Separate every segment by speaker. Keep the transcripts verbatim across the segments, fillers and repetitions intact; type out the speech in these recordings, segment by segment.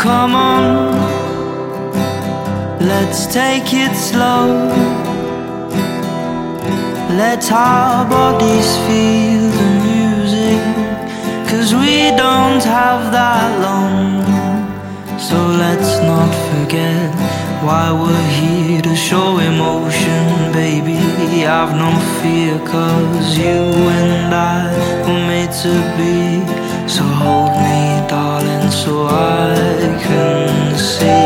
Speaker 1: come on, let's take it slow. Let our bodies feel the music, 'cause we don't have that long. So let's not forget why we're here, to show emotion, baby. I've no fear, 'cause you and I were made to be. So hold me, darling, so I can see.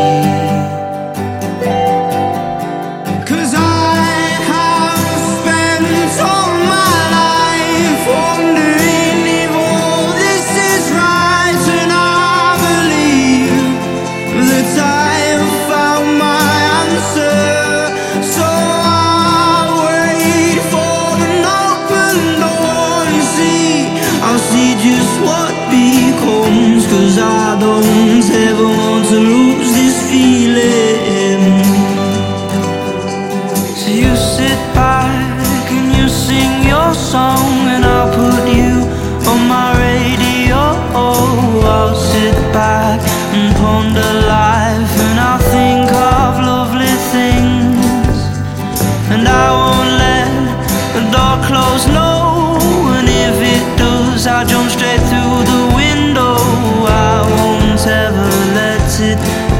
Speaker 1: Just what becomes, 'cause I don't ever want to lose this feeling. So you sit back and you sing your song, and I'll put you on my radio. I'll sit back and ponder life, and I'll think of lovely things, and I won't let the door close, no. And if it does, I'll jump straight through the window. I won't ever let it